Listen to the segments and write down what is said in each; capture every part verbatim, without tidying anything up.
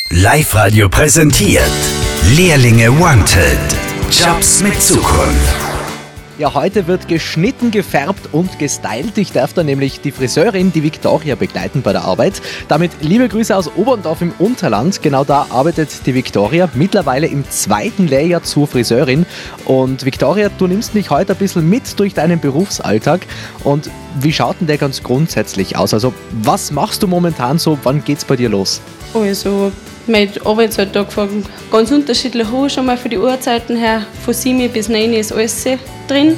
Live-Radio präsentiert Lehrlinge Wanted. Jobs mit Zukunft. Ja, heute wird geschnitten, gefärbt und gestylt. Ich darf da nämlich die Friseurin, die Viktoria, begleiten bei der Arbeit. Damit liebe Grüße aus Oberndorf im Unterland. Genau da arbeitet die Viktoria mittlerweile im zweiten Lehrjahr zur Friseurin. Und Viktoria, du nimmst mich heute ein bisschen mit durch deinen Berufsalltag. Und wie schaut denn der ganz grundsätzlich aus? Also was machst du momentan so? Wann geht's bei dir los? Also mein Arbeitsalltag fängt ganz unterschiedlich an, schon mal für die Uhrzeiten her. Von sieben bis neun ist alles drin.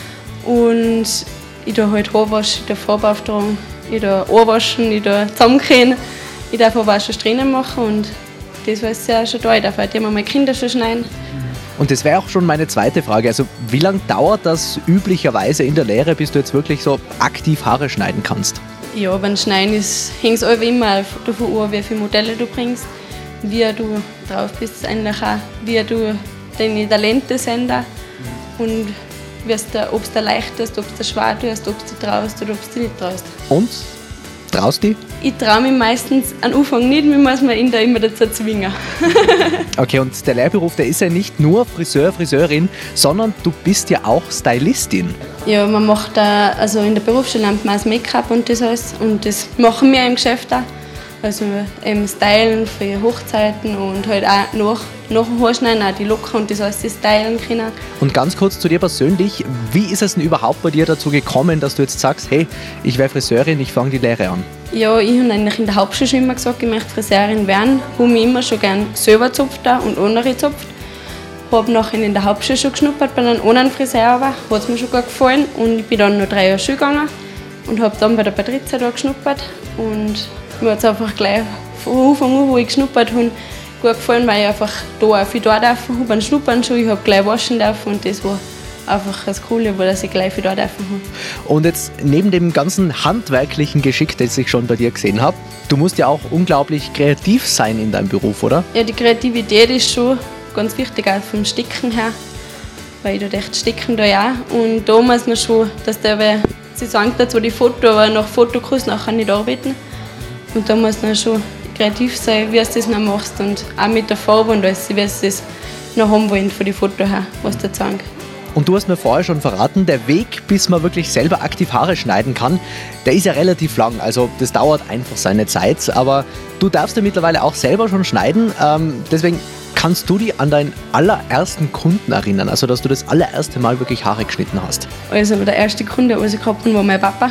Und ich tue halt Haarwaschen, ich tue Farbe auftragen, ich tue Ohrwaschen, ich tue zusammenkehren. Ich darf aber auch schon Strähnen machen und das war ja schon da. Ich darf heute immer meine Kinder schon schneiden. Und das wäre auch schon meine zweite Frage. Also wie lange dauert das üblicherweise in der Lehre, bis du jetzt wirklich so aktiv Haare schneiden kannst? Ja, beim Schneiden hängt es immer davon ab, wie viele Modelle du bringst, wie du drauf bist, eigentlich auch, wie du deine Talente sind und ob es dir leicht ist, ob es dir schwer tust, ob du traust oder ob du nicht traust. Und? Traust du dich? Ich traue mich meistens am Anfang nicht, wir müssen ihn da immer dazu zwingen. Okay, und der Lehrberuf, der ist ja nicht nur Friseur, Friseurin, sondern du bist ja auch Stylistin. Ja, man macht da, also in der Berufsschule lernt man das Make-up und das alles und das machen wir im Geschäft auch. Also eben stylen für Hochzeiten und halt auch nach, nach dem Haarschneiden auch die Locken und das alles stylen können. Und ganz kurz zu dir persönlich, wie ist es denn überhaupt bei dir dazu gekommen, dass du jetzt sagst, hey, ich wäre Friseurin, ich fange die Lehre an? Ja, ich habe eigentlich in der Hauptschule schon immer gesagt, ich möchte Friseurin werden. Ich habe mich immer schon gerne selber gezupft und andere gezupft. Ich habe nachher in der Hauptschule schon geschnuppert bei einem anderen Friseur, aber hat es mir schon gut gefallen. Und ich bin dann noch drei Jahre Schule gegangen und habe dann bei der Patrizia da geschnuppert. Und mir hat es einfach gleich von Anfang an, wo ich geschnuppert habe, gut gefallen, weil ich einfach da auch viel da darf. Ich habe einen Schnuppern schon, ich habe gleich waschen dürfen und das war einfach das Coole, dass ich gleich viel da dürfen habe. Und jetzt neben dem ganzen handwerklichen Geschick, das ich schon bei dir gesehen habe, du musst ja auch unglaublich kreativ sein in deinem Beruf, oder? Ja, die Kreativität ist schon ganz wichtig, auch vom Sticken her, weil ich da echt sticken da ja. Und da muss man schon, dass der, weil sie sagen zwar die Foto, aber nach Foto kannst du nachher nicht arbeiten. Und da muss man schon kreativ sein, wie du das noch machst und auch mit der Farbe und alles, wie sie das noch haben wollen von den Fotos her, was du sagen. Und du hast mir vorher schon verraten, der Weg, bis man wirklich selber aktiv Haare schneiden kann, der ist ja relativ lang. Also das dauert einfach seine Zeit. Aber du darfst ja mittlerweile auch selber schon schneiden. Ähm, deswegen kannst du dich an deinen allerersten Kunden erinnern, also dass du das allererste Mal wirklich Haare geschnitten hast? Also der erste Kunde, den ich gehabt habe, war mein Papa.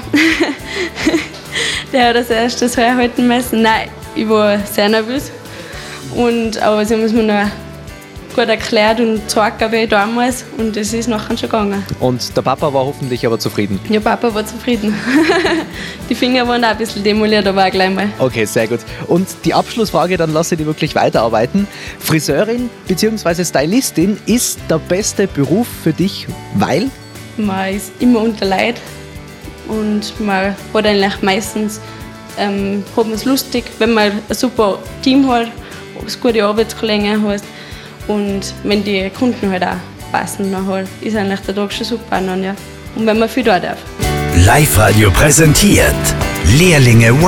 Der hat das erste das Haar halten müssen. Nein, ich war sehr nervös. Und, aber sie haben es mir noch gut erklärt und gezeigt, wie ich da muss. Und es ist nachher schon gegangen. Und der Papa war hoffentlich aber zufrieden? Ja, Papa war zufrieden. Die Finger waren auch ein bisschen demoliert, aber auch gleich mal. Okay, sehr gut. Und die Abschlussfrage, dann lasse ich die wirklich weiterarbeiten. Friseurin bzw. Stylistin ist der beste Beruf für dich, weil? Man ist immer unter Leid und man hat eigentlich meistens ähm, hat man es lustig, wenn man ein super Team hat, gute Arbeitskollegen hat. Und wenn die Kunden halt auch passen, dann halt, ist eigentlich der Tag schon super. Dann, ja. Und wenn man viel da darf. Live-Radio präsentiert Lehrlinge